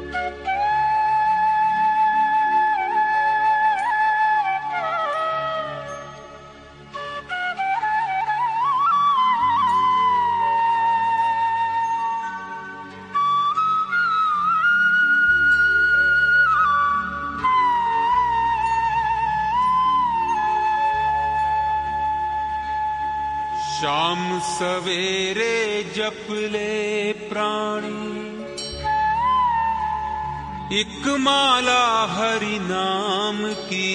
शाम सवेरे जप ले प्राणी, एक माला हरि नाम की।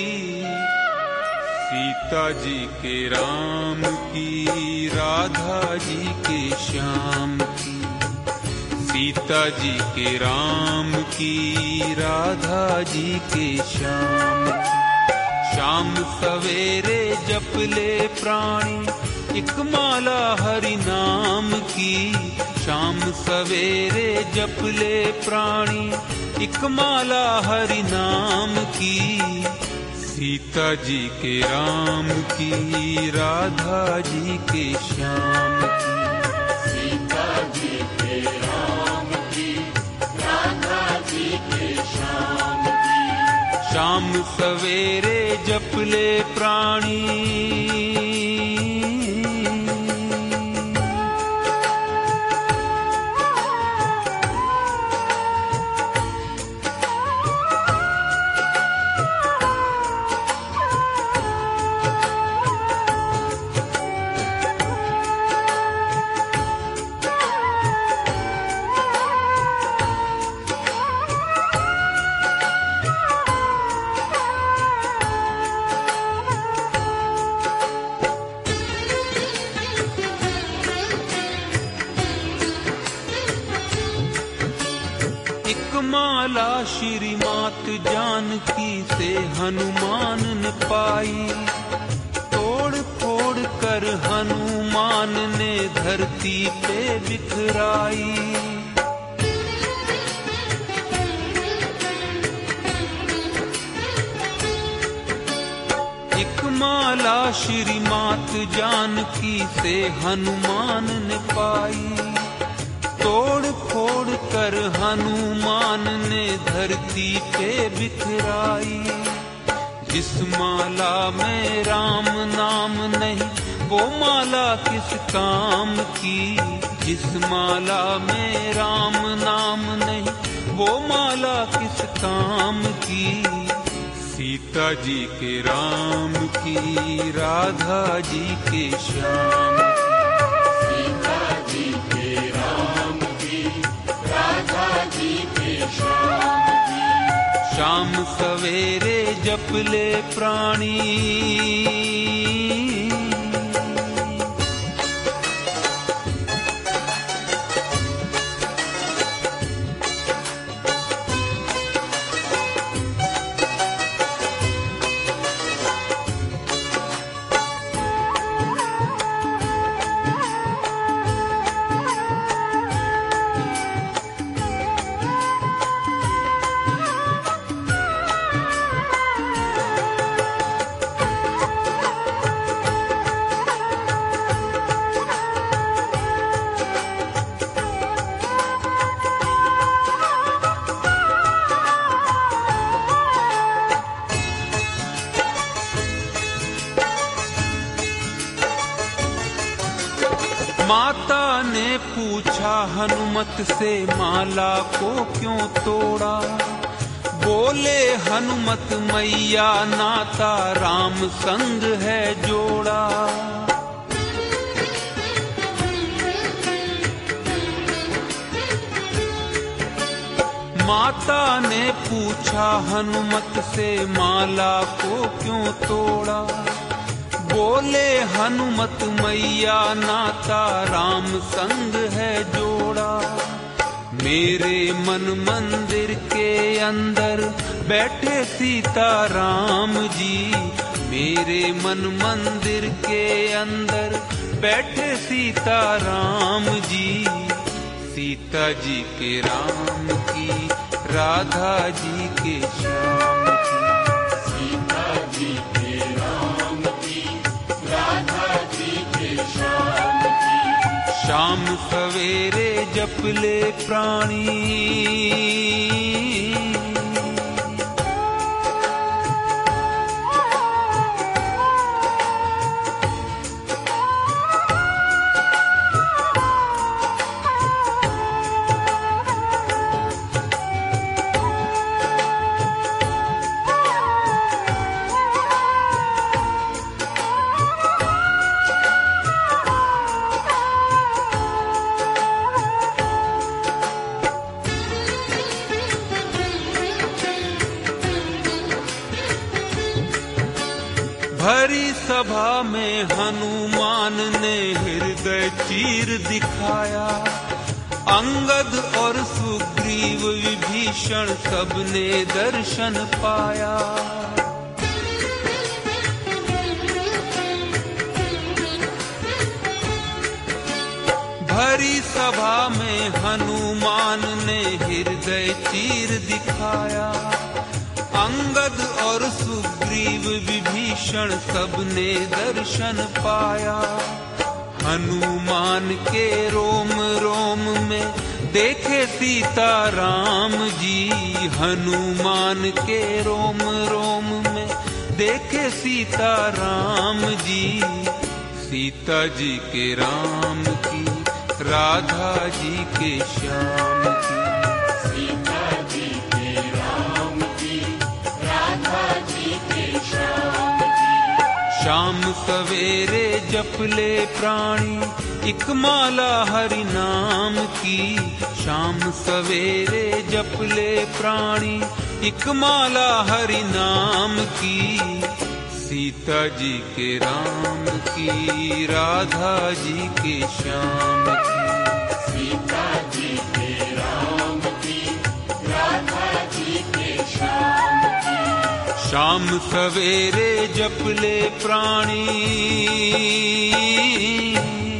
सीता जी के राम की, राधा जी के श्याम की। सीता जी के राम की, राधा जी के श्याम की। शाम सवेरे जप ले प्राणी, एक माला हरि नाम की। शाम सवेरे जप ले प्राणी, एक माला हरि नाम की। सीता जी के राम की, राधा जी के श्याम की। सीता जी के राम की, राधा जी के श्याम की। शाम सवेरे जप ले प्राणी, माला श्री मात जानकी से हनुमान ने पाई। तोड़ फोड़ कर हनुमान ने धरती पे बिखराई। एक माला श्री मात जानकी से हनुमान ने पाई। तोड़ फोड़ कर हनुमान ने धरती पे बिखराई। जिस माला में राम नाम नहीं, वो माला किस काम की। जिस माला में राम नाम नहीं, वो माला किस काम की। सीता जी के राम की, राधा जी के श्याम की। सीता जी के राम की, राधा जी के श्याम की। शाम सवेरे जप ले प्राणी, माता ने पूछा हनुमत से माला को क्यों तोड़ा। बोले हनुमत मैया नाता राम संग है जोड़ा। माता ने पूछा हनुमत से माला को क्यों तोड़ा। बोले हनुमत मैया नाता राम संग है जोड़ा। मेरे मन मंदिर के अंदर बैठे सीता राम जी। मेरे मन मंदिर के अंदर बैठे सीता राम जी। सीता जी के राम की, राधा जी के श्याम की। सीता जी के राम की, राधा जी के श्याम की। शाम सवेरे जप ले प्राणी। भरी सभा में हनुमान ने हृदय चीर दिखाया, अंगद और सुग्रीव विभीषण सबने दर्शन पाया। भरी सभा में हनुमान ने हृदय चीर दिखाया, अंगद और सुग्रीव विभीषण सबने दर्शन पाया। हनुमान के रोम रोम में देखे सीता राम जी, हनुमान के रोम रोम में देखे सीता राम जी। सीता जी के राम की, राधा जी के श्याम की, सीता जी के राम की, राधा जी के श्याम की। शाम सवेरे जप ले प्राणी, एक माला हरि नाम की। शाम सवेरे जप ले प्राणी, एक माला हरि नाम की। सीता जी के राम की, राधा जी के श्याम की, सीता जी के राम की, राधा जी के श्याम की। शाम सवेरे जप ले प्राणी।